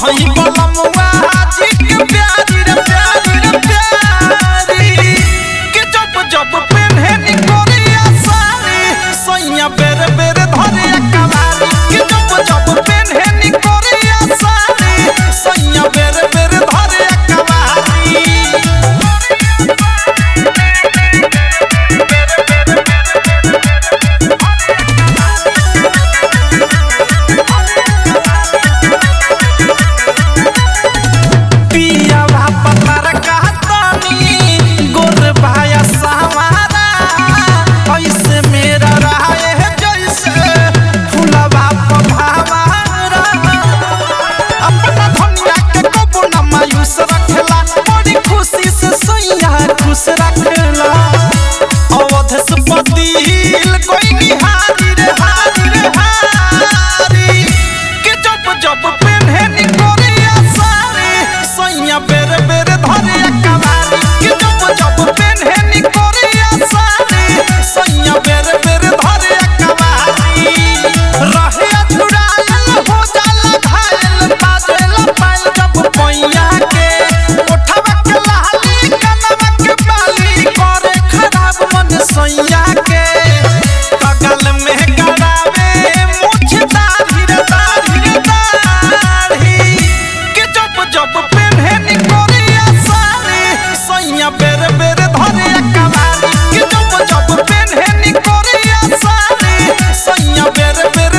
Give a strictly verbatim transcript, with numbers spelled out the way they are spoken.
हई बलमुआ जी के प्यारी रे प्यारी रे प्यारी के जब जब पेन्हे नी कोरिया साड़ी सैया बेर बेर धरे कवारी के जब जब पेन्हे नी कोरिया साड़ी सैया बेर बेर धरे कवारी खुश रखला अवधस पतिल कोई निहारी रे हारी रे हारी के जब जब पेन्हे नी कोरिया साड़ी सैया बेर बेर धरे कवारी के जब जब पेन्हे नी कोरिया साड़ी सैया बेर बेर धरे कवारी रहे अधुरायल हो जाला घायल बाजेला पायल जब पैया के उठवा के लाली कनवा के बाली करे खराब मन सैया के बगल में गड़ावे मुछ दाढ़ी रे दाढ़ी रे दाढ़ी के जब जब पेन्हे नी कोरिया साड़ी सैया बेर बेर धरे कवारी के जब जब पेन्हे नी कोरिया साड़ी सैया बेर बेर